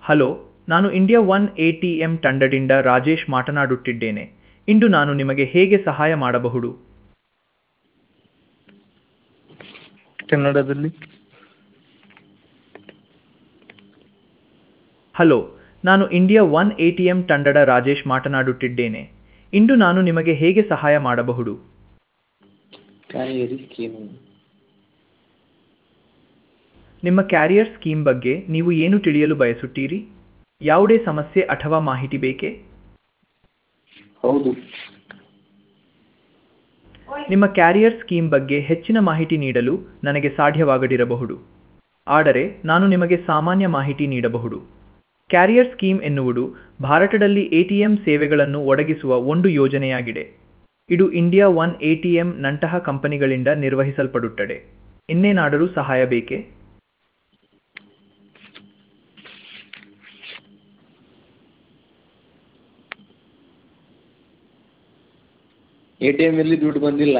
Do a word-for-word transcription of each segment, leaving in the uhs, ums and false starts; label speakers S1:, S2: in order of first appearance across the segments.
S1: Hello, ನಾನು India one A T M ತಂಡದಿಂದ ರಾಜೇಶ್ ಮಾತನಾಡುತ್ತಿದ್ದೇನೆ. ಇಂದು ನಾನು ನಿಮಗೆ ಹೇಗೆ ಸಹಾಯ ಮಾಡಬಹುದು?
S2: ಕನ್ನಡದಲ್ಲಿ.
S1: ಹಲೋ, ನಾನು India one A T M ತಂಡದ ರಾಜೇಶ್ ಮಾತನಾಡುತ್ತಿದ್ದೇನೆ. ಇಂದು ನಾನು ನಿಮಗೆ ಹೇಗೆ ಸಹಾಯ ಮಾಡಬಹುದು?
S2: ಕಾವೇರಿ ಸ್ಕೀಮ್.
S1: ನಿಮ್ಮ ಕ್ಯಾರಿಯರ್ ಸ್ಕೀಮ್ ಬಗ್ಗೆ ನೀವು ಏನು ತಿಳಿಯಲು ಬಯಸುತ್ತೀರಿ? ಯಾವುದೇ ಸಮಸ್ಯೆ ಅಥವಾ ಮಾಹಿತಿ ಬೇಕೇ?
S2: ಹೌದು.
S1: ನಿಮ್ಮ ಕ್ಯಾರಿಯರ್ ಸ್ಕೀಮ್ ಬಗ್ಗೆ ಹೆಚ್ಚಿನ ಮಾಹಿತಿ ನೀಡಲು ನನಗೆ ಸಾಧ್ಯವಾಗದಿರಬಹುದು. ಆದರೆ ನಾನು ನಿಮಗೆ ಸಾಮಾನ್ಯ ಮಾಹಿತಿ ನೀಡಬಹುದು. ಕ್ಯಾರಿಯರ್ ಸ್ಕೀಮ್ ಎನ್ನುವುದು ಭಾರತದಲ್ಲಿ ಎ ಟಿ ಎಂ ಸೇವೆಗಳನ್ನು ಒದಗಿಸುವ ಒಂದು ಯೋಜನೆಯಾಗಿದೆ. ಇದು India one A T M ನಂತಹ ಕಂಪನಿಗಳಿಂದ ನಿರ್ವಹಿಸಲ್ಪಡುತ್ತದೆ. ಇನ್ನೇನಾದರೂ ಸಹಾಯ ಬೇಕೇ?
S2: ಎ ಟಿ ಎಂ ಅಲ್ಲಿ ದುಡ್ಡು ಬಂದಿಲ್ಲ.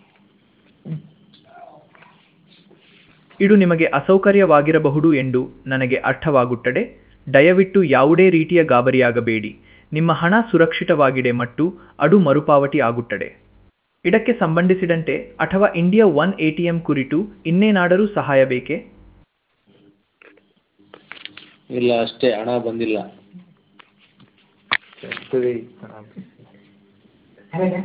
S1: ಇದು ನಿಮಗೆ ಅಸೌಕರ್ಯವಾಗಿರಬಹುದು ಎಂದು ನನಗೆ ಅರ್ಥವಾಗುತ್ತದೆ. ದಯವಿಟ್ಟು ಯಾವುದೇ ರೀತಿಯ ಗಾಬರಿಯಾಗಬೇಡಿ. ನಿಮ್ಮ ಹಣ ಸುರಕ್ಷಿತವಾಗಿದೆ ಮತ್ತು ಅದು ಮರುಪಾವತಿ ಆಗುತ್ತದೆ. ಇದಕ್ಕೆ ಸಂಬಂಧಿಸಿದಂತೆ ಅಥವಾ India one A T M ಕುರಿತು ಇನ್ನೇನಾದರೂ ಸಹಾಯ ಬೇಕೇ?
S2: ಇಲ್ಲ, ಅಷ್ಟೇ, ಹಣ ಬಂದಿಲ್ಲ.